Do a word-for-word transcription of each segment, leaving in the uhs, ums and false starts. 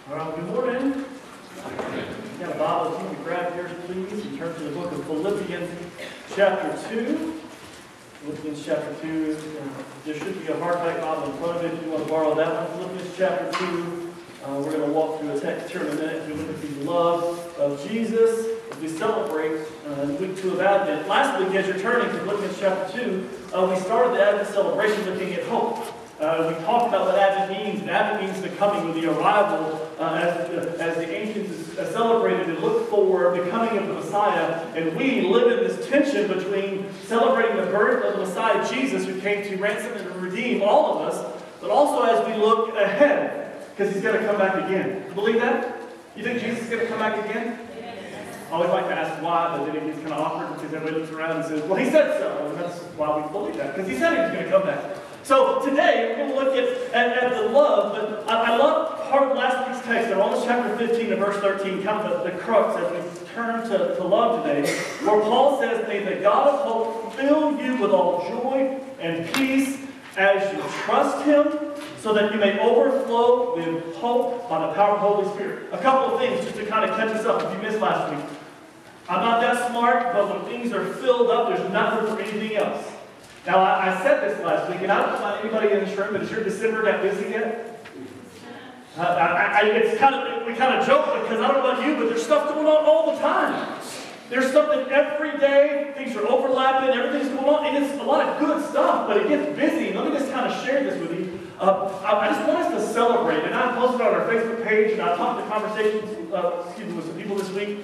All right, good morning. You got a Bible, if you can grab yours, please, and turn to the book of Philippians, chapter two. Philippians chapter two. Uh, there should be a hardback Bible in front of it if you want to borrow that one. Philippians chapter two. Uh, we're going to walk through a text here in a minute as we look at the love of Jesus as we celebrate uh, week two of Advent. Last week, as you're turning to Philippians chapter two, uh, we started the Advent celebration looking at hope. Uh, we talked about what Advent means, and Advent means the coming, or the arrival, uh, as, uh, as the ancients uh, celebrated and looked for the coming of the Messiah. And we live in this tension between celebrating the birth of the Messiah, Jesus, who came to ransom and redeem all of us, but also as we look ahead, because he's going to come back again. You believe that? You think Jesus is going to come back again? I always like to ask why, but then it gets kind of awkward because everybody looks around and says, well, he said so. And that's why we believe that, because he said he was going to come back. So today, we're going to look at, at, at the love, but I, I love part of last week's text in Romans chapter fifteen and verse thirteen, kind of the, the crux as we turn to, to love today, where Paul says, may the God of hope fill you with all joy and peace as you trust him, so that you may overflow with hope by the power of the Holy Spirit. A couple of things just to kind of catch us up if you missed last week. I'm not that smart, but when things are filled up, there's nothing for anything else. Now, I, I said this last week, and I don't know about anybody in this room, but is your December that busy yet? Uh, I, I, it's kind of, we kind of joke because I don't know about you, but there's stuff going on all the time. There's something every day, things are overlapping, everything's going on, and it's a lot of good stuff, but it gets busy. Let me just kind of share this with you. Uh, I, I just want us to celebrate, and I posted on our Facebook page, and I talked to conversations uh, excuse me, with some people this week.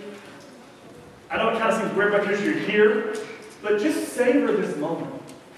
I know it kind of seems weird because you're here, but just savor this moment.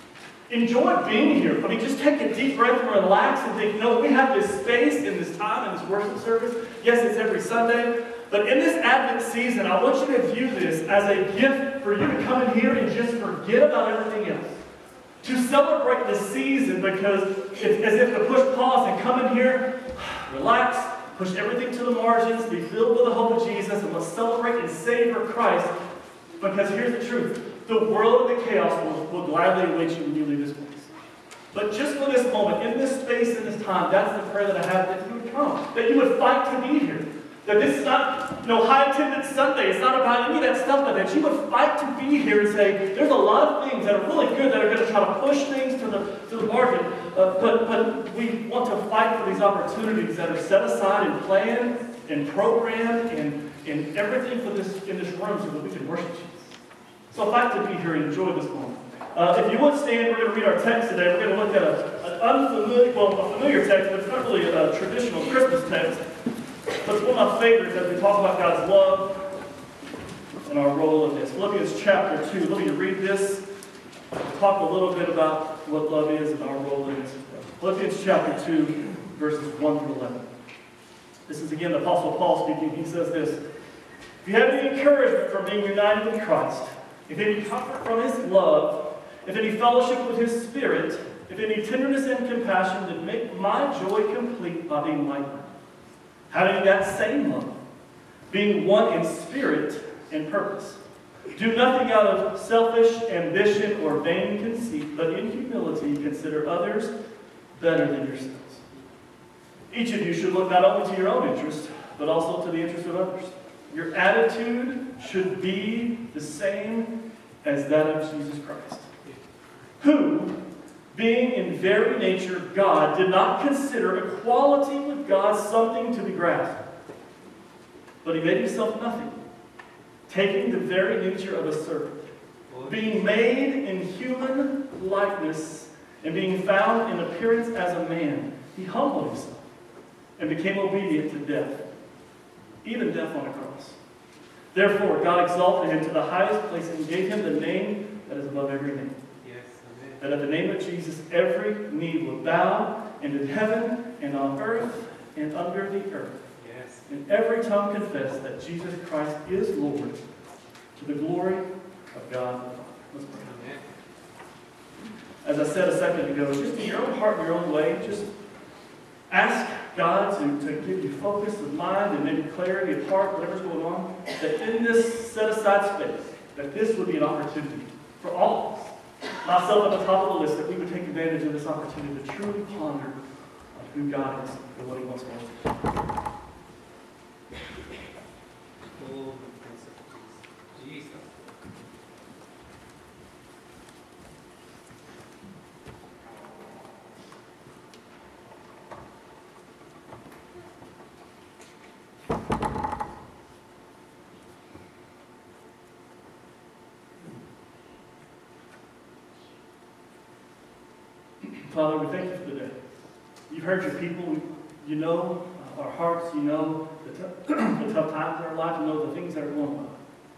Enjoy being here. I mean, just take a deep breath and relax and think, no, we have this space in this time, in this worship service. Yes, it's every Sunday. But in this Advent season, I want you to view this as a gift for you to come in here and just forget about everything else. To celebrate the season, because it's as if to push pause and come in here, relax, push everything to the margins, be filled with the hope of Jesus, and let's celebrate and savor Christ. Because here's the truth. The world and the chaos will, will gladly await you when you leave this place. But just for this moment, in this space, in this time, that's the prayer that I have, that you would come. That you would fight to be here. That this is not, you know, high attendance Sunday. It's not about any of that stuff, but that you would fight to be here and say, there's a lot of things that are really good that are going to try to push things to the, to the margin. Uh, but, but we want to fight for these opportunities that are set aside and planned and programmed and, and everything for this in this room so that we can worship Jesus. So fight to be here and enjoy this moment. Uh, if you would stand, we're going to read our text today. We're going to look at a, an unfamiliar, well, a familiar text, but it's not really a traditional Christmas text. But it's one of my favorites as we talk about God's love and our role in this. Philippians chapter two. Let me read this. Talk a little bit about what love is and our role in this. Philippians chapter two, verses one through eleven. This is again the Apostle Paul speaking. He says this. If you have any encouragement from being united with Christ, if any comfort from his love, if any fellowship with his Spirit, if any tenderness and compassion, then make my joy complete by being like-minded, having that same love, being one in spirit and purpose. Do nothing out of selfish ambition or vain conceit, but in humility consider others better than yourselves. Each of you should look not only to your own interest, but also to the interest of others. Your attitude should be the same as that of Jesus Christ, who, being in very nature God, did not consider equality with God something to be grasped, but he made himself nothing, taking the very nature of a servant, being made in human likeness, and being found in appearance as a man, he humbled himself and became obedient to death, even death on a cross. Therefore, God exalted him to the highest place and gave him the name that is above every name. Yes, amen. That at the name of Jesus, every knee will bow, and in heaven and on earth and under the earth. Yes. And every tongue confess that Jesus Christ is Lord, to the glory of God the Father. Let's pray. Amen. As I said a second ago, just in your own heart, in your own way, just ask God to, to give you focus of mind and maybe clarity of heart, whatever's going on, that in this set-aside space, that this would be an opportunity for all of us, myself at the top of the list, that we would take advantage of this opportunity to truly ponder on who God is and what he wants for us to do. Oh, Prince of Peace. Jesus. Father, we thank you for the day. You've heard your people. You know uh, our hearts. You know the, t- the tough times in our life. You know the things that are going on.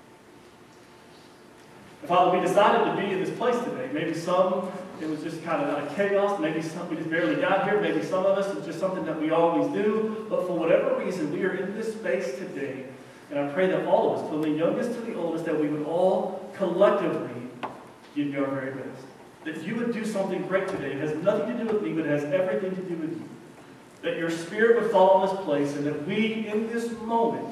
And Father, we decided to be in this place today. Maybe some, it was just kind of like chaos. Maybe some, we just barely got here. Maybe some of us, it's just something that we always do. But for whatever reason, we are in this space today. And I pray that all of us, from the youngest to the oldest, that we would all collectively give you our very best. That you would do something great today. It has nothing to do with me, but it has everything to do with you. That your Spirit would fall in this place, and that we, in this moment,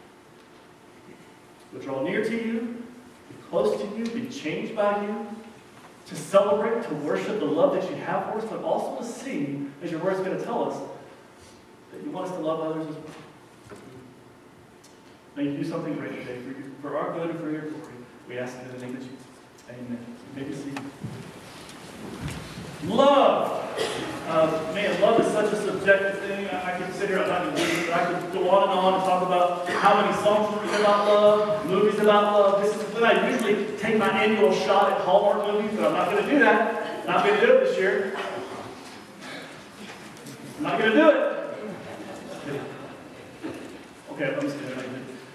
would draw near to you, be close to you, be changed by you, to celebrate, to worship the love that you have for us, but also to see, as your word is going to tell us, that you want us to love others as well. May you do something great today for, you, for our good and for your glory. We ask it in the name of Jesus. Amen. You may be seated. Love. Uh, man, love is such a subjective thing. I, I could sit here, I'm not going to do this, but I could go on and on and talk about how many songs are about love, movies about love. This is when I usually take my annual shot at Hallmark movies, but I'm not going to do that. Not going to do it this year. I'm not going to do it. Okay, let me see that.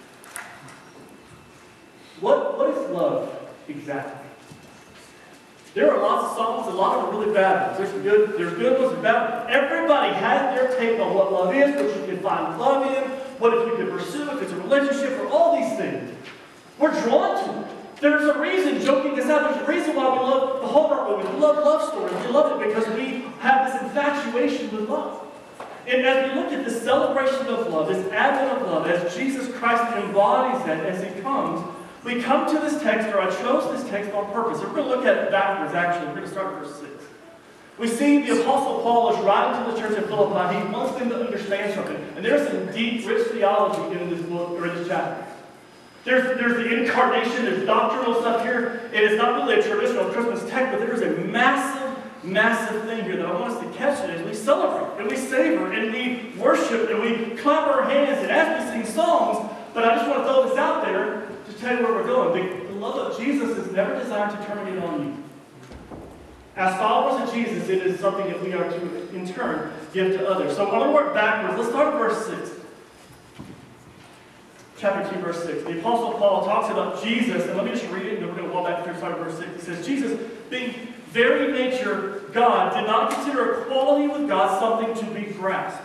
What, what is love exactly? There are lots of songs, a lot of them are really bad ones. There's good, there's good ones and bad ones. Everybody has their take on what love is, what you can find love in, what if you can pursue, if it's a relationship, or all these things. We're drawn to it. There's a reason, joking this out, there's a reason why we love the Hallmark movies. We love love stories. We love it because we have this infatuation with love. And as we look at this celebration of love, this advent of love, as Jesus Christ embodies that as he comes, we come to this text, or I chose this text on purpose. We're going to look at it backwards, actually. We're going to start at verse six. We see the Apostle Paul is writing to the church at Philippi. He wants them to understand something. And there's some deep, rich theology in this book, or in this chapter. There's, there's the incarnation, there's doctrinal stuff here. It is not really a traditional Christmas text, but there is a massive, massive thing here that I want us to catch it as we celebrate, and we savor, and we worship, and we clap our hands, and as we sing songs. But I just want to throw this out there to tell you where we're going. The, the love of Jesus is never designed to terminate on you. As followers of Jesus, it is something that we are to, in turn, give to others. So I want to work backwards. Let's start at verse six. Chapter two, verse six. The Apostle Paul talks about Jesus, and let me just read it, and then we're going to walk back through start at verse six. He says, Jesus, being very nature God, did not consider equality with God something to be grasped,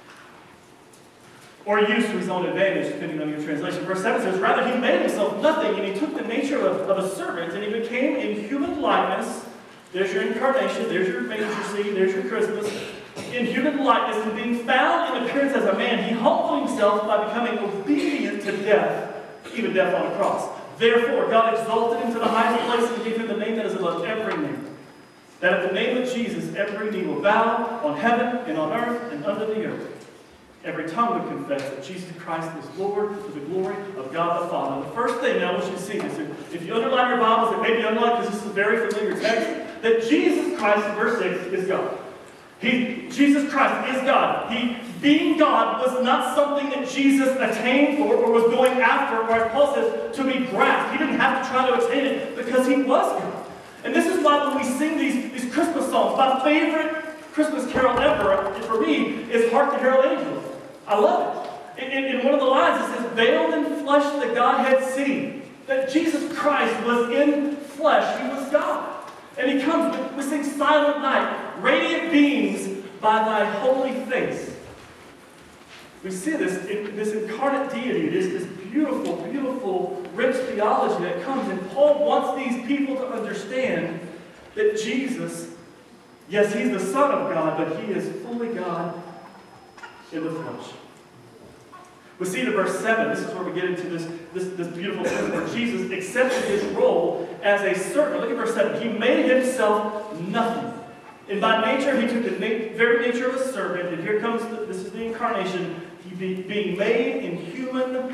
or used to his own advantage, depending on your translation. Verse seven says, rather he made himself nothing, and he took the nature of, of a servant, and he became in human likeness. There's your incarnation, there's your manger scene, there's your Christmas. In human likeness, and being found in appearance as a man, he humbled himself by becoming obedient to death, even death on a cross. Therefore, God exalted him to the highest place and gave him the name that is above every name, that at the name of Jesus every knee will bow, on heaven and on earth and under the earth. Every tongue would confess that Jesus Christ is Lord, to the glory of God the Father. The first thing, now I want you to see this. If you underline your Bibles, and maybe underline because this is a very familiar text, that Jesus Christ, in verse six, is God. He, Jesus Christ is God. He, being God, was not something that Jesus attained for or was going after, or as Paul says, to be grasped. He didn't have to try to attain it because he was God. And this is why when we sing these, these Christmas songs, my favorite Christmas carol ever, for me, is Hark the Herald Angels. I love it. In, in, in one of the lines, it says, veiled in flesh the Godhead seen. That Jesus Christ was in flesh. He was God. And he comes, we, we sing Silent Night, radiant beams by thy holy face. We see this, in, this incarnate deity, this, this beautiful, beautiful, rich theology that comes. And Paul wants these people to understand that Jesus, yes, he's the Son of God, but he is fully God in the flesh. We see in verse seven, this is where we get into this, this, this beautiful thing where Jesus accepted his role as a servant. Look at verse seven. He made himself nothing. And by nature, he took the na very nature of a servant. And here comes, the, this is the incarnation. He be, being made in human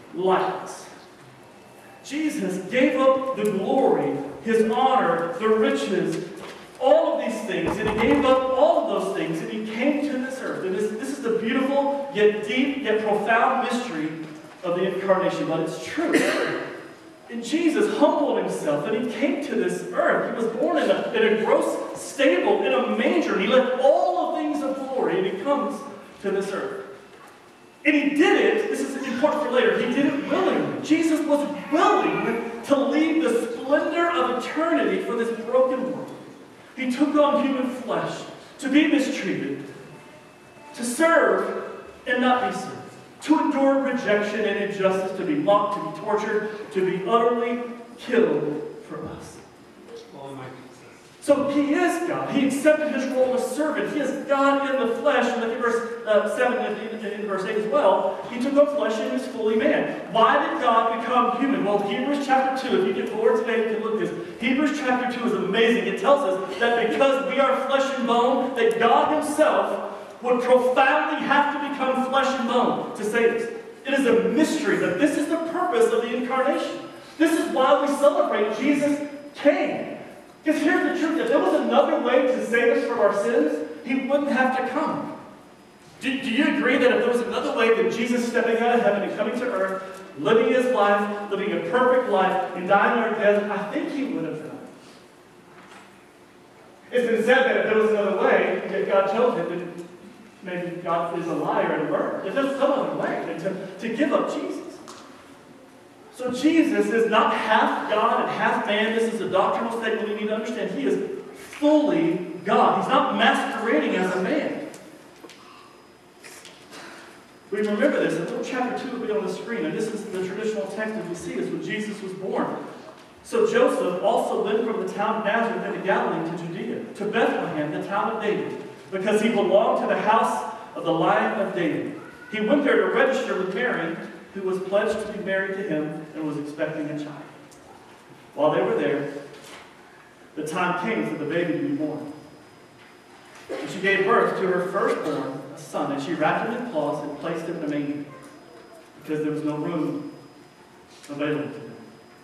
likeness. Jesus gave up the glory, his honor, the riches, all of these things, and he gave up all of those things, and he came to this earth. And this, this is the beautiful, yet deep, yet profound mystery of the incarnation, but it's true. And Jesus humbled himself, and he came to this earth. He was born in a, in a gross stable, in a manger, and he left all the things of glory, and he comes to this earth. And he did it, this is important for later, he did it willingly. Jesus was willing to leave the splendor of eternity for this broken world. He took on human flesh to be mistreated, to serve and not be served, to endure rejection and injustice, to be mocked, to be tortured, to be utterly killed for us. So he is God. He accepted his role as servant. He is God in the flesh. And look at verse uh, seven and in, in verse eight as well. He took on flesh and is fully man. Why did God become human? Well, Hebrews chapter two, if you get bored today, you can look at this. Hebrews chapter two is amazing. It tells us that because we are flesh and bone, that God himself would profoundly have to become flesh and bone to save us. It is a mystery that this is the purpose of the incarnation. This is why we celebrate Jesus came. Because here's the truth, if there was another way to save us from our sins, he wouldn't have to come. Do, do you agree that if there was another way than Jesus stepping out of heaven and coming to earth, living his life, living a perfect life, and dying our death, I think he would have done it. It's been said that if there was another way, that God chose it, then maybe God is a liar and a murderer. If there's some other way than to, to give up Jesus. So Jesus is not half God and half man. This is a doctrinal statement we need to understand. He is fully God. He's not masquerading as a man. We remember this. In little chapter two will be on the screen. And this is the traditional text as we see this when Jesus was born. So Joseph also went from the town of Nazareth into Galilee to Judea, to Bethlehem, the town of David, because he belonged to the house of the Lion of David. He went there to register with Mary, who was pledged to be married to him and was expecting a child. While they were there, the time came for the baby to be born. And she gave birth to her firstborn, a son, and she wrapped him in cloths and placed him in a manger, because there was no room available to them.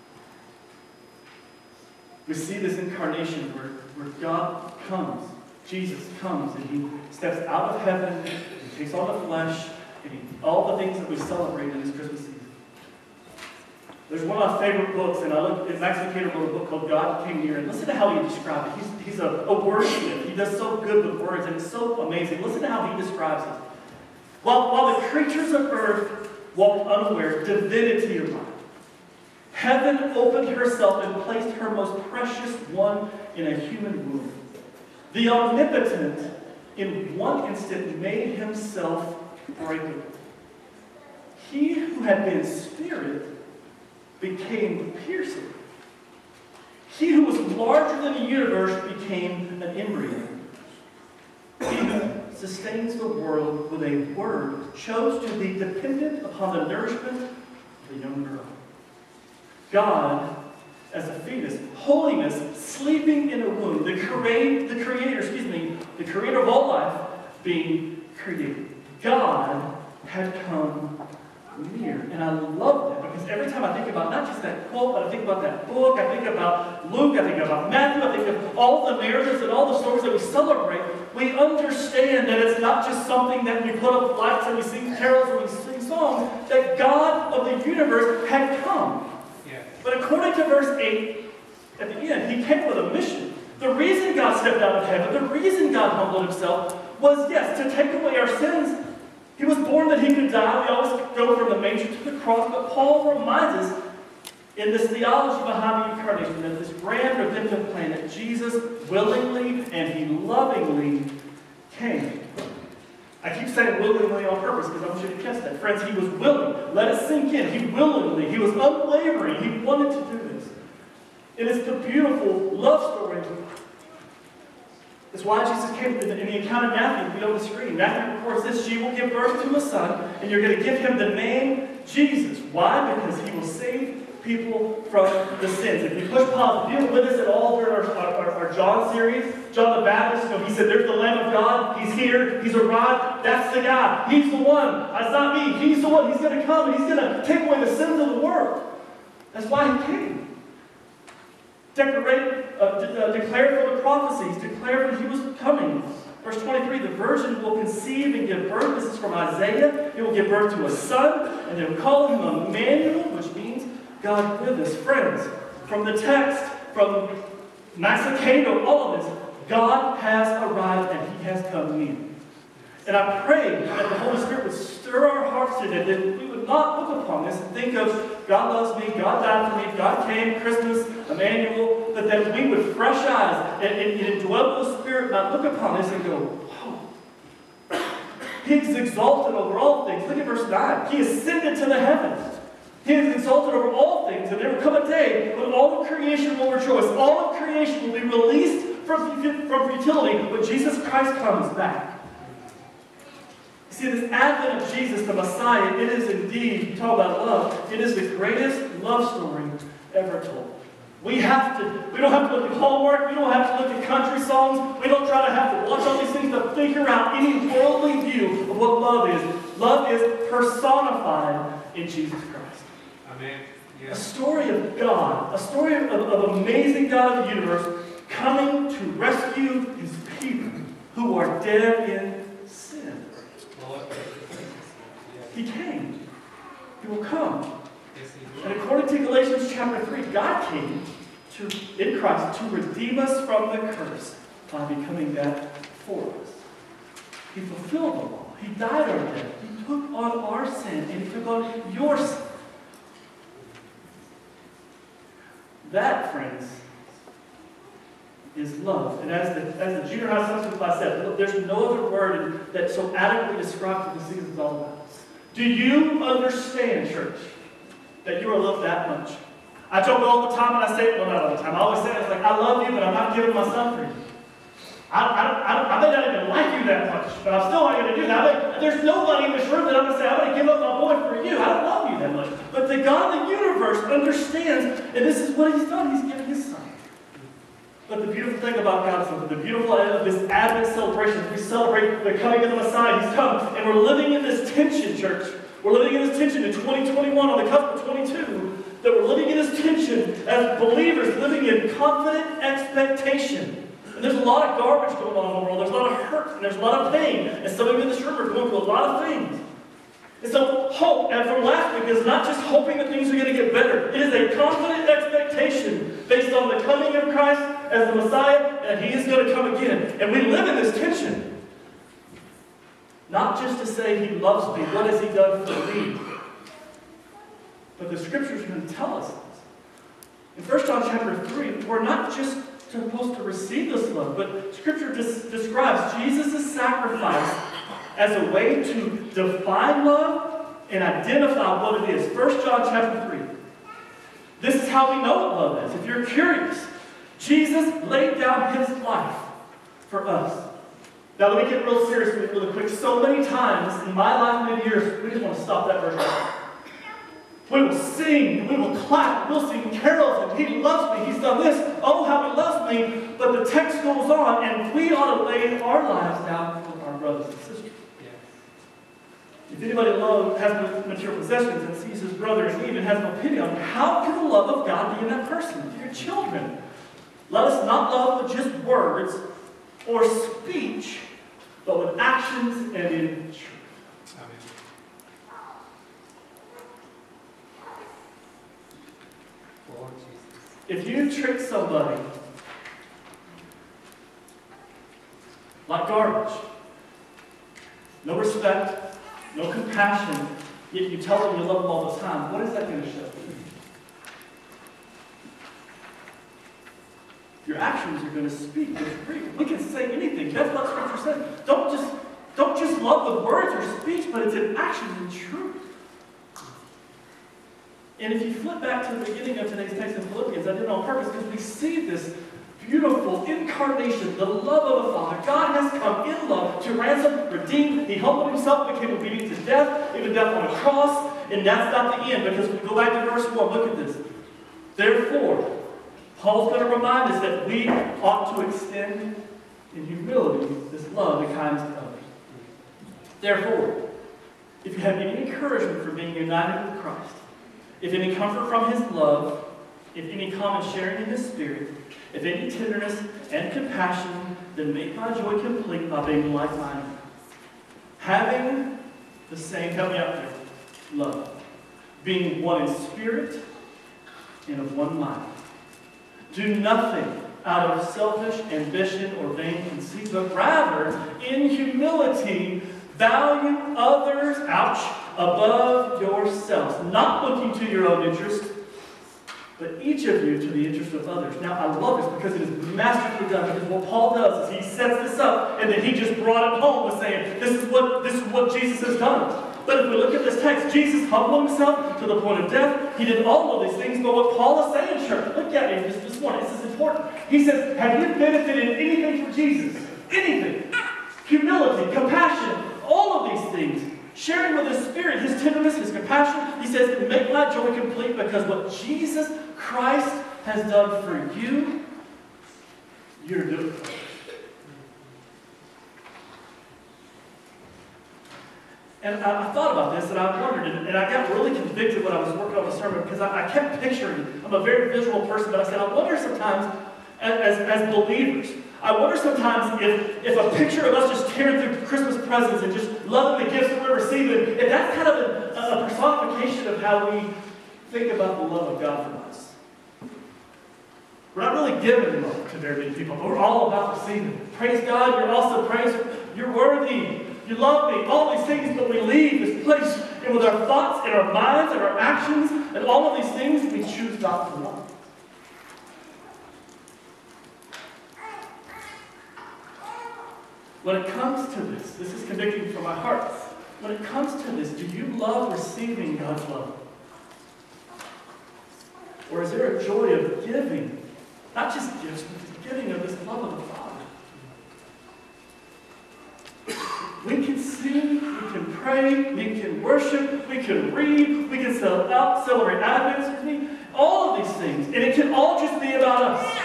We see this incarnation where, where God comes, Jesus comes, and he steps out of heaven, and takes on the flesh, all the things that we celebrate in this Christmas season. There's one of my favorite books, and I look at Max Lucado wrote a book called God Came Near, and listen to how he describes it. He's, he's a, a wordsmith. He does so good with words, and it's so amazing. Listen to how he describes it. While, while the creatures of earth walked unaware, divinity arrived. Heaven opened herself and placed her most precious one in a human womb. The omnipotent, in one instant, made himself breakable. He who had been spirit became piercing. He who was larger than the universe became an embryo. He who sustains the world with a word chose to be dependent upon the nourishment of a young girl. God, as a fetus, holiness, sleeping in a womb, the, create, the creator, excuse me, the creator of all life being created. God had come near. And I love that because every time I think about not just that quote, but I think about that book, I think about Luke, I think about Matthew, I think of all the narratives and all the stories that we celebrate, we understand that it's not just something that we put up lights and we sing carols or we sing songs, that God of the universe had come. Yeah. But according to verse eight, at the end, he came with a mission. The reason God stepped out of heaven, the reason God humbled himself was, yes, to take away our sins. He was born that he could die. We always go from the manger to the cross, but Paul reminds us in this theology behind the incarnation that this grand redemptive plan that Jesus willingly and he lovingly came. I keep saying willingly on purpose because I want you to catch that. Friends, he was willing. Let it sink in. He willingly, he was unwavering. He wanted to do this. It is the beautiful love story. That's why Jesus came in the, in the account of Matthew, be on the screen. Matthew records this: she will give birth to a son, and you're going to give him the name Jesus. Why? Because he will save people from the sins. If you push pause, if you were with us at all during our, our, our John series, John the Baptist, you know, he said, there's the Lamb of God. He's here. He's arrived. That's the guy. He's the one. It's not me. He's the one. He's going to come and he's going to take away the sins of the world. That's why he came. Decorate, uh, de uh, declared from the prophecies, declared when he was coming. Verse twenty-three, the virgin will conceive and give birth. This is from Isaiah. He will give birth to a son, and they will call him Emmanuel, which means God with us. Friends, from the text, from Massacado, all of this, God has arrived and he has come near. And I pray that the Holy Spirit would stir our hearts today, that we would not look upon this and think of God loves me, God died for me, God came, Christmas, Emmanuel, but that we would fresh eyes and, and, and indwell the Spirit, not look upon this and go, oh, He's exalted over all things. Look at verse nine. He ascended to the heavens. He is exalted over all things, and there will come a day when all of creation will rejoice. All of creation will be released from, from futility when Jesus Christ comes back. See, this advent of Jesus, the Messiah, it is indeed, you talk about love, it is the greatest love story ever told. We have to, we don't have to look at Hallmark, we don't have to look at country songs, we don't try to have to watch all these things to figure out any worldly view of what love is. Love is personified in Jesus Christ. Amen. Yes. A story of God, a story of, of amazing God of the universe coming to rescue his people who are dead in sin. He came. He will come. And according to Galatians chapter three, God came to, in Christ to redeem us from the curse by becoming that for us. He fulfilled the law. He died our death. He took on our sin and he took on your sin. That, friends, is love. And as the, as the junior high substance class said, there's no other word that so adequately describes what this season is all about. Do you understand, church, that you are loved that much? I joke all the time, and I say it, well, not all the time. I always say it, it's like, I love you, but I'm not giving my son for you. I, I, I, I may not even like you that much, but I'm still not going to do that. I mean, there's nobody in this room that I'm going to say, I'm going to give up my boy for you. I don't love you that much. But the God of the universe understands, and this is what he's done. He's given his son. But the beautiful thing about God is something, the beautiful of this Advent celebration, we celebrate the coming of the Messiah. He's come, and we're living in this tension, church. We're living in this tension in twenty twenty-one, on the cusp of twenty-two, that we're living in this tension as believers, living in confident expectation. And there's a lot of garbage going on in the world. There's a lot of hurt, and there's a lot of pain. And some of you in this room are going through a lot of things. And so hope, and from last week, is not just hoping that things are going to get better. It is a confident expectation based on the coming of Christ as the Messiah, and he is going to come again. And we live in this tension. Not just to say he loves me, what has he done for me? But the scriptures are going to tell us this. In First John chapter three, we're not just supposed to receive this love, but scripture des describes Jesus' sacrifice as a way to define love and identify what it is. First John chapter three. This is how we know what love is. If you're curious, Jesus laid down his life for us. Now let me get real serious with you really quick. So many times in my life, many years, we just want to stop that verse right. We will sing, we will clap, we'll sing carols, and he loves me, he's done this, oh how he loves me. But the text goes on, and we ought to lay our lives down for our brothers and sisters. If anybody alone has material possessions and sees his brother and even has no pity on him, how can the love of God be in that person? Dear children, let us not love with just words or speech, but with actions and in truth. Amen. Lord Jesus. If you trick somebody like garbage, no respect, no compassion, yet you tell them you love them all the time, what is that going to show? Your actions are going to speak with freedom. We can say anything. That's what Scripture says. Don't just, don't just love with words or speech, but it's in action and truth. And if you flip back to the beginning of today's text in Philippians, I did it on purpose because we see this beautiful incarnation, the love of the Father. God has come in love to ransom, redeem. He humbled himself, became obedient to death, even death on a cross. And that's not the end, because we go back to verse one. Look at this. Therefore, Paul's going to remind us that we ought to extend in humility this love and kindness to others. Therefore, if you have any encouragement from being united with Christ, if any comfort from His love, if any common sharing in His Spirit, if any tenderness and compassion, then make my joy complete by being like-minded. Having the same, help me out there, love. Being one in spirit and of one mind. Do nothing out of selfish ambition or vain conceit, but rather, in humility, value others, ouch, above yourselves, not looking to your own interest, but each of you to the interest of others. Now, I love this because it is masterfully done. Because what Paul does is he sets this up, and then he just brought it home with saying, this is what, this is what Jesus has done. But if we look at this text, Jesus humbled himself to the point of death. He did all of these things. But what Paul is saying, church, look at me this, this morning. This is important. He says, have you benefited anything from Jesus? Anything. Humility, compassion, all of these things. Sharing with His Spirit, His tenderness, His compassion. He says, make my joy complete because what Jesus Christ has done for you, you're doing for others. And I, I thought about this, and I wondered, and, and I got really convicted when I was working on the sermon because I, I kept picturing, I'm a very visual person, but I said, I wonder sometimes, as, as believers, I wonder sometimes if, if a picture of us just tearing through Christmas presents and just loving the gifts that we're receiving, if that's kind of a, a personification of how we think about the love of God for us. We're not really giving love to very many people, but we're all about receiving. Praise God, you're also praised, you're worthy, you love me, all these things, but we leave this place, and with our thoughts and our minds and our actions and all of these things, we choose not to love. When it comes to this, this is convicting from my heart. When it comes to this, do you love receiving God's love? Or is there a joy of giving? Not just gifts, but the giving of this love of the Father. We can sing, we can pray, we can worship, we can read, we can sell out, celebrate Advent with me, all of these things. And it can all just be about us.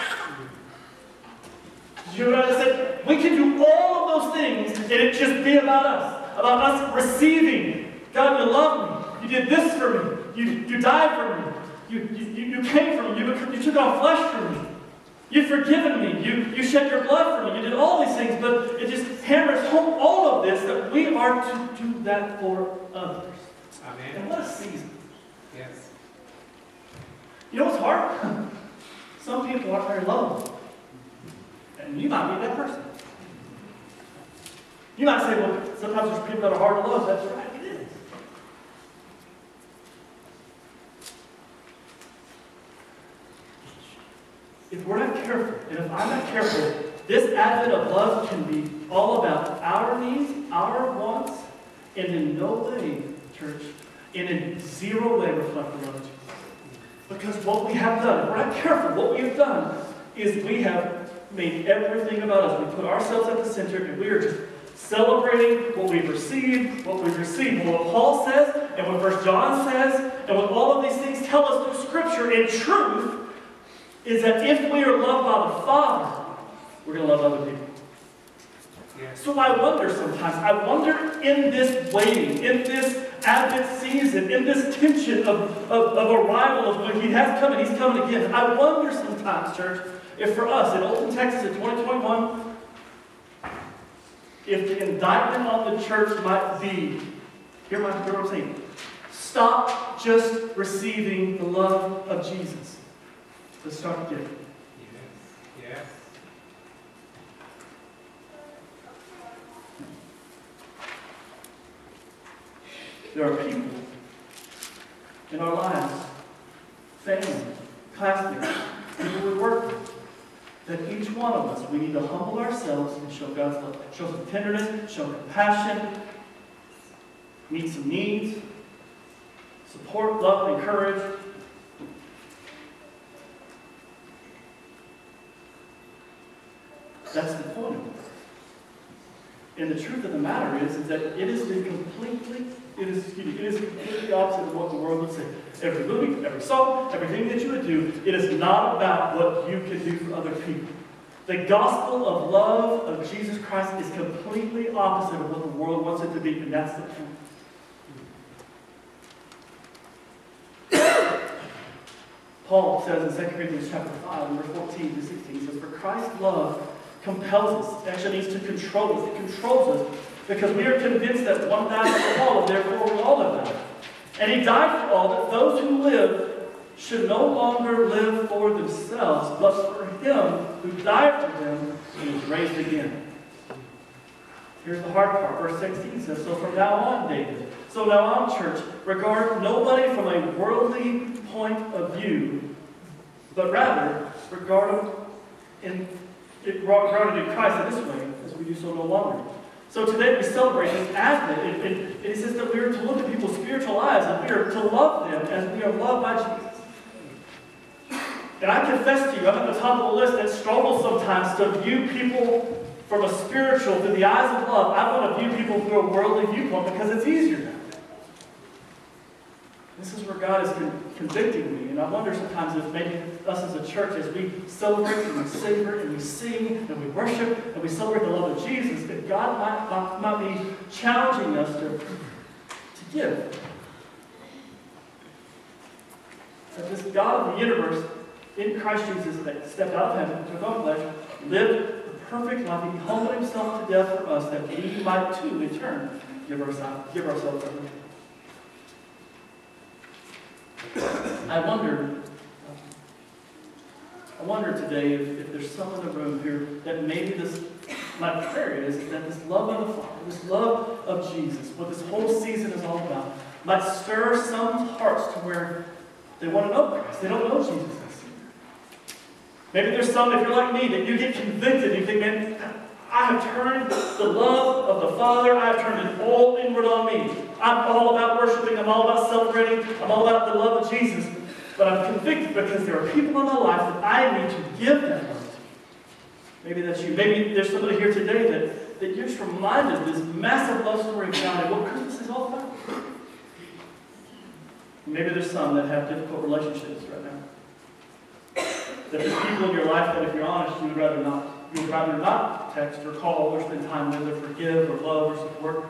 You know what I said? We can do all of those things and it just be about us. About us receiving. God, you love me. You did this for me. You, you died for me. You, you, you came for me. You, you took on flesh for me. You've forgiven me. You, you shed your blood for me. You did all these things, but it just hammers home all of this that we are to do that for others. Amen. And what a season. Yes. You know what's hard? Some people aren't very lovable. And you might be that person. You might say, well, sometimes there's people that are hard to love. That's right, it is. If we're not careful, and if I'm not careful, this advent of love can be all about our needs, our wants, and in no way, church, and in zero way reflect the love of Jesus. Because what we have done, if we're not careful, what we have done is we have made everything about us. We put ourselves at the center, and we are just celebrating what we've received, what we've received. What Paul says, and what First John says, and what all of these things tell us through Scripture in truth, is that if we are loved by the Father, we're going to love other people. Yes. So I wonder sometimes, I wonder in this waiting, in this Advent season, in this tension of, of, of arrival of when He has come and He's coming again, I wonder sometimes, church, if for us in Oldham, Texas in twenty twenty-one, if the indictment on the church might be, hear, my, hear what I'm saying, stop just receiving the love of Jesus, but start giving. Yes. Yes. There are people in our lives, family, classmates, people we work with, that each one of us, we need to humble ourselves and show God's love. Show some tenderness, show compassion, meet some needs, support, love, encourage. That's the point of it. And the truth of the matter is, is that it has been completely, it is, excuse me, It is completely the opposite of what the world would say. Every movie, every song, everything that you would do, it is not about what you can do for other people. The gospel of love of Jesus Christ is completely opposite of what the world wants it to be, and that's the point. Paul says in Second Corinthians chapter five, verse fourteen to sixteen, he says, "For Christ's love compels us." It actually needs to control us. It controls us because we are convinced that one died for all, and therefore we all have died. And he died for all, that those who live should no longer live for themselves, but for him who died for them and was raised again. Here's the hard part. Verse sixteen says, "So from now on, David, so now on, church, regard nobody from a worldly point of view, but rather regard them in, regarded in Christ in this way, as we do so no longer." So today we celebrate this Advent. It, it, it says that we are to look at people's spiritual eyes, and we are to love them as we are loved by Jesus. And I confess to you, I'm at the top of the list that struggles sometimes to view people from a spiritual, through the eyes of love. I want to view people through a worldly viewpoint because it's easier now. This is where God is con convicting me, and I wonder sometimes if maybe us as a church, as we celebrate and we savor and we sing and we worship and we celebrate the love of Jesus, that God might, might, might be challenging us to, to give. That this God of the universe, in Christ Jesus, that stepped out of heaven, took on flesh, lived the perfect life, he humbled himself to death for us, that we might too, in turn, give ourselves, give ourselves over. I wonder, I wonder today if, if there's some in the room here that maybe this, my prayer is that this love of the Father, this love of Jesus, what this whole season is all about, might stir some hearts to where they want to know Christ. They don't know Jesus as Savior. Maybe there's some, if you're like me, that you get convicted, you think, man, I have turned the love of the Father, I have turned it all inward on me. I'm all about worshiping, I'm all about celebrating, I'm all about the love of Jesus. But I'm convicted because there are people in my life that I need to give that love to. Maybe that's you. Maybe there's somebody here today that, that you're just reminded of this massive love story of God and what Christmas is all about. Maybe there's some that have difficult relationships right now. That there's people in your life that, if you're honest, you would rather not. You would rather not text or call or spend time with or forgive or love or support.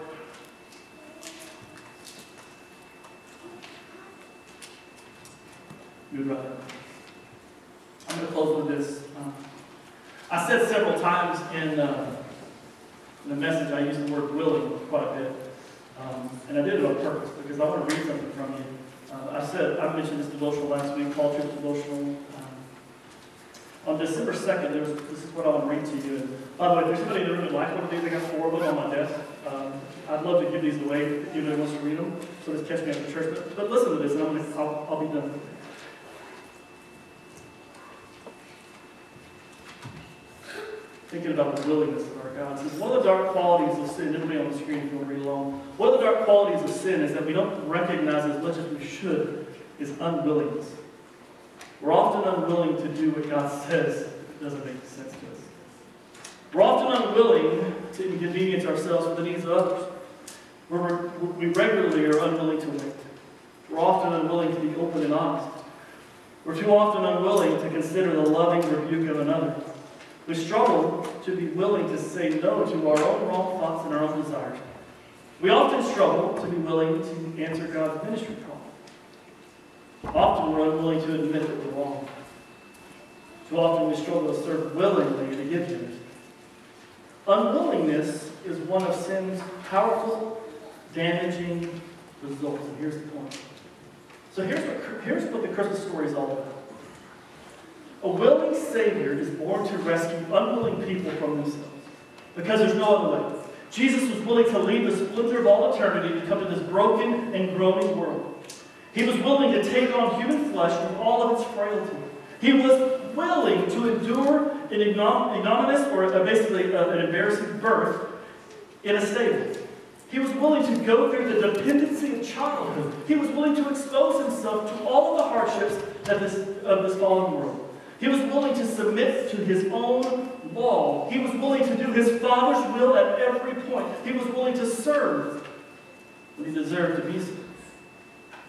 You would rather. I'm going to close with this. Um, I said several times in, uh, in the message, I used the word willing quite a bit. Um, and I did it on purpose because I want to read something from you. Uh, I said, I mentioned this devotional last week, Paul Tripp's devotional. On December second, there was, this is what I want to read to you. And by the way, if there's somebody in the room that likes one of these, I got four of them on my desk. Um, I'd love to give these away if anybody wants to read them. So just catch me after church. But, but listen to this, and I'm gonna, I'll, I'll be done. Thinking about the willingness of our God. It says, one of the dark qualities of sin, it'll be on the screen if you want to read along. One of the dark qualities of sin is that we don't recognize as much as we should is unwillingness. We're often unwilling to do what God says doesn't make sense to us. We're often unwilling to inconvenience ourselves for the needs of others. We're, we regularly are unwilling to wait. We're often unwilling to be open and honest. We're too often unwilling to consider the loving rebuke of another. We struggle to be willing to say no to our own wrong thoughts and our own desires. We often struggle to be willing to answer God's ministry call. Often we're unwilling to admit that we're wrong. Too often we struggle to serve willingly to give generously. Unwillingness is one of sin's powerful, damaging results. And here's the point. So here's what, here's what the Christmas story is all about. A willing Savior is born to rescue unwilling people from themselves. Because there's no other way. Jesus was willing to leave the splendor of all eternity to come to this broken and groaning world. He was willing to take on human flesh with all of its frailty. He was willing to endure an ignominious, or basically an embarrassing birth in a stable. He was willing to go through the dependency of childhood. He was willing to expose himself to all of the hardships of this, of this fallen world. He was willing to submit to his own law. He was willing to do his Father's will at every point. He was willing to serve when he deserved to be served.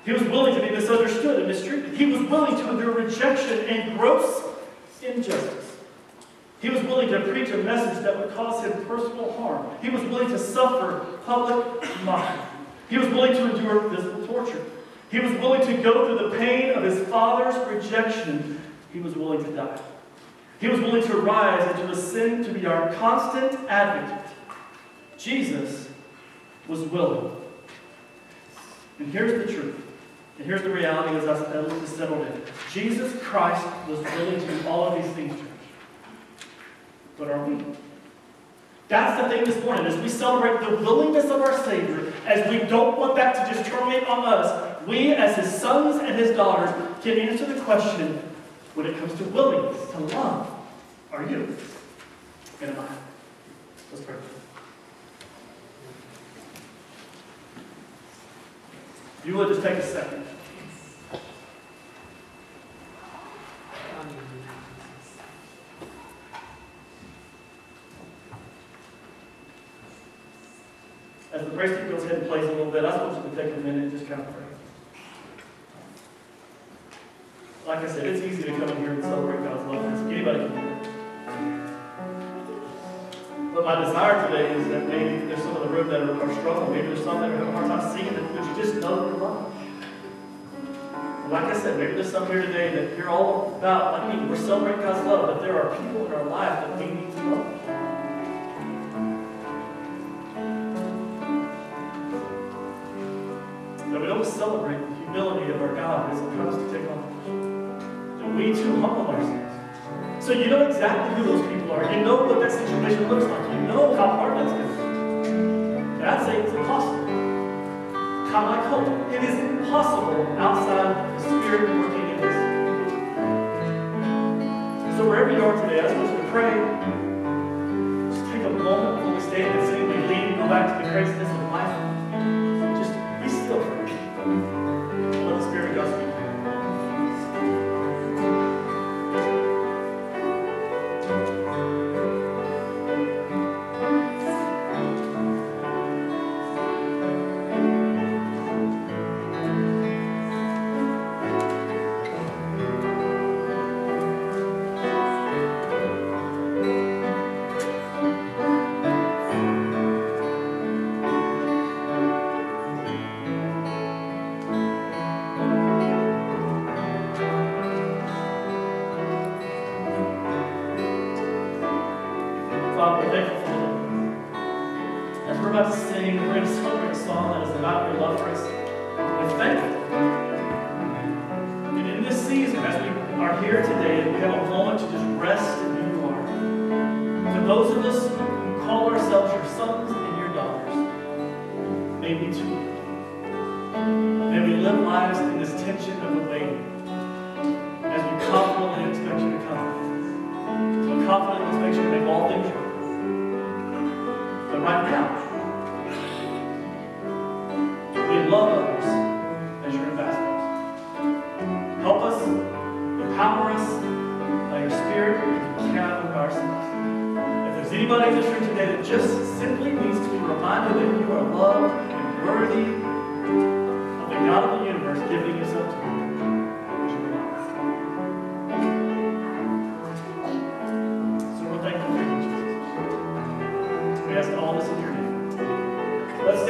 He was willing to be misunderstood and mistreated. He was willing to endure rejection and gross injustice. He was willing to preach a message that would cause him personal harm. He was willing to suffer public mockery. He was willing to endure physical torture. He was willing to go through the pain of his Father's rejection. He was willing to die. He was willing to rise and to ascend to be our constant advocate. Jesus was willing. And here's the truth. And here's the reality as I settled in. Jesus Christ was willing to do all of these things, church. But are we? That's the thing this morning, as we celebrate the willingness of our Savior, as we don't want that to just terminate on us, we as His sons and His daughters can answer the question, when it comes to willingness, to love, are you? And am I? Let's pray. You will just take a second. As the praise team goes ahead and plays a little bit, I just want you to take a minute and just kind of pray. Like I said, it's easy to come in here and celebrate God's love. Anybody can do it. But my desire today is that maybe there's some in the room that are, are struggling. Maybe there's some that are having a hard time seeing it. Would you just know that you're loved? Like I said, maybe there's some here today that you're all about, like me, we're celebrating God's love, but there are people in our life that we need to love. That we don't celebrate the humility of our God as it comes to take on. That we too humble ourselves. So you know exactly who those people are. You know what that situation looks like. You know how hard that's going to be. And I'd say it's impossible. Kind of like hope. It is impossible outside the Spirit working in us. So wherever you are today, I just want you to pray. Just take a moment before we stand and sing, we leave and go back to the craziness of life. Just be still for a minute. Let the Spirit of God speak. Father, we're thankful for you. As we're about to sing, we're going to celebrate a song that is about your love for us. We're thankful. And in this season, as we are here today, we have a moment to just rest in who you are. For those of us who call ourselves your sons and your daughters, may we too. May we live lives in this tension of the waiting, as we confidently expect you to come. So confidently expect you to make all things right. But right now, we love others as your ambassadors. Help us, empower us by your Spirit, and we cannot move ourselves. If there's anybody in this room today that just simply needs to be reminded that you are loved and worthy of the God of the universe giving